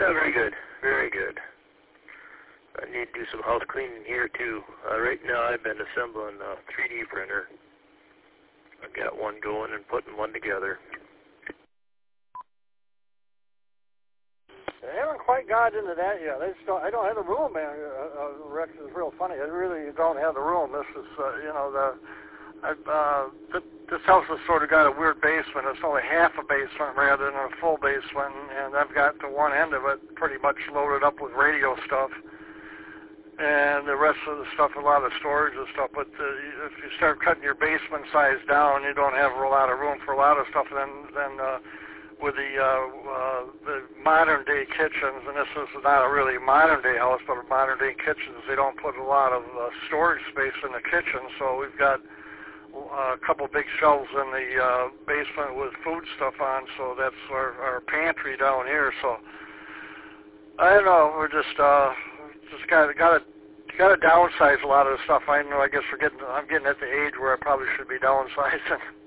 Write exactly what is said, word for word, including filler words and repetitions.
Yeah, very good. Very good. I need to do some house cleaning here, too. Uh, right now I've been assembling a three D printer. I've got one going and putting one together. I haven't quite got into that yet. I, just don't, I don't have the room, man. Uh, uh, Rex is real funny. I really don't have the room. This is, uh, you know, the I, uh, th- this house has sort of got a weird basement. It's only half a basement rather than a full basement, and I've got the one end of it pretty much loaded up with radio stuff, and the rest of the stuff, a lot of storage and stuff. But uh, if you start cutting your basement size down, you don't have a lot of room for a lot of stuff. Then, then uh, with the uh, uh, the modern day kitchens, and this is not a really modern day house, but a modern day kitchens, they don't put a lot of uh, storage space in the kitchen. So we've got a couple big shelves in the uh, basement with food stuff on, so that's our, our pantry down here. So I don't know, we're just uh, just got got to got to downsize a lot of the stuff. I know. I guess we're getting. I'm getting at the age where I probably should be downsizing.